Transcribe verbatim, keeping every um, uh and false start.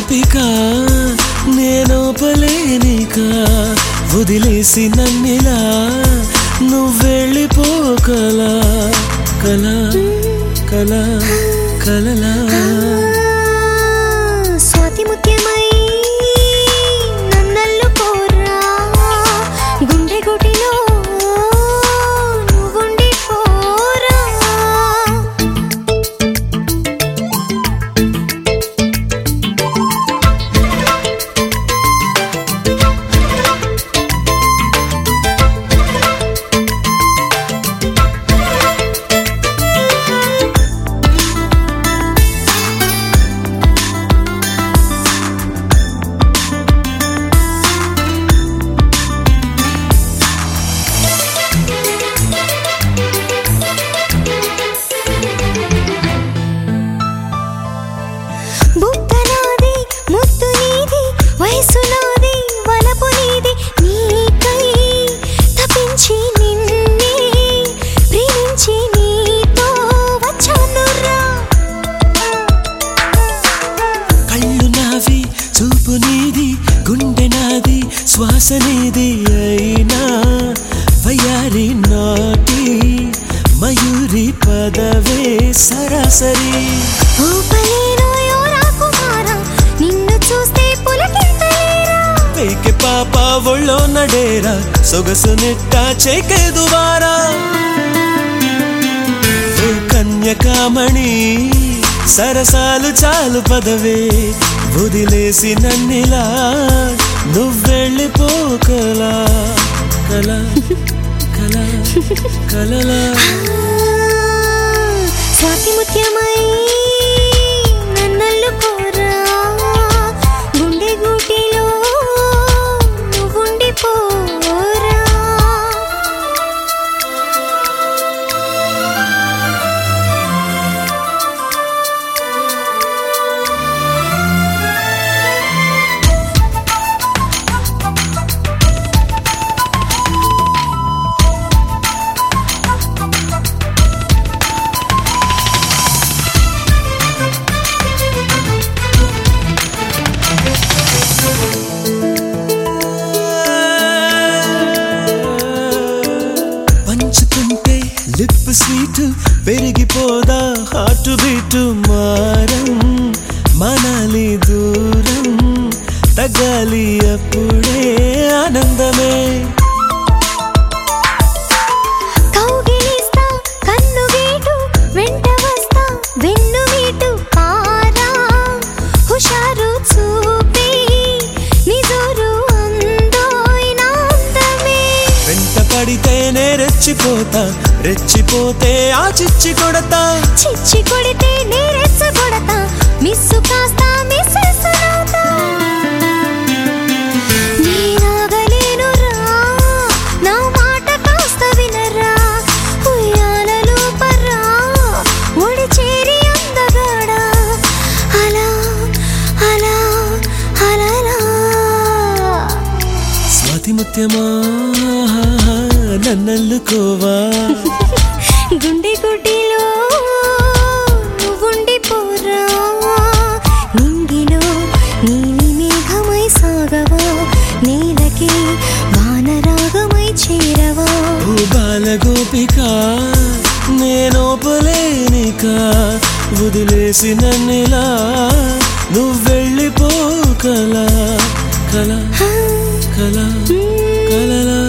గోపిక నేనోపలేనిక వదిలేసి నన్నిలా నువ్వెళ్ళిపోకలా కలా కలా కలలా స్వాతి ముత్యమై నన్నల్లు కోరా గుండె గుటిలో నువ్వుండి పోరా బుక్కనాది ముద్దు నీది వయసు నాది వలపు నీది నీకై తపించి నిన్నే ప్రేమించి నీతో వచ్చానురా కళ్ళు నావి చూపు నీది గుండె నాది శ్వాస నీది అయినా వయ్యారి నాటి మయూరి పదవే సరాసరి ఊపలేను యోరా కుమారా నిన్ను చూస్తే పులకింతలేరా పైకి పాప ఒళ్ళో నడేరా సొగసు నిట్ట చేకేదువారా ఓ కన్యకామణి సరసాలు చాలు పదవే వదిలేసి నన్నిలా నువ్వెళ్ళిపోకలా కలా కలా కలలా స్వాతి ముత్యమై నన్నల్లు కోరా గుండె గూటిలో నువ్వుండి పోరా పంచుకుంటే లిప్ స్వీట్ పెరిగిపోదా హార్ట్ బీట్ మారం మనాలి దూరం తగాలి అప్పుడే ఆనందమే కౌగిలిస్తా కన్ను గీటు వెంట వస్తా వెన్ను వీటు పారా హుషారు చూపి నిజోరు అందోయిన అందమే వెంట పడితేనే రెచ్చిపోతా రెచ్చిపోతే ఆ చిచ్చి కొడతా చిచ్చి కొడితే నేరెచ్చ కొడతా మిస్సు కాస్తా మిస్సెస్ నవ్వుతా నేనాగలేనురా నా మాట కాస్త వినరా ఉయ్యాలలో పర్రా ఒడి చేరి అందగాడా అలా అలా అలలా స్వాతి ముత్యమా నన్నల్లుకోవా గుండె గుడ్డిలో నువ్వుండి పోరా నింగిలో నీలి మేఘమై సాగవా నేలకి వానరాగమై చేరవా ఓ బాలగోపిక నేనోపలేనిక వదిలేసి నన్నిలా నువ్వెళ్ళిపోకలా కలా కలా కలలా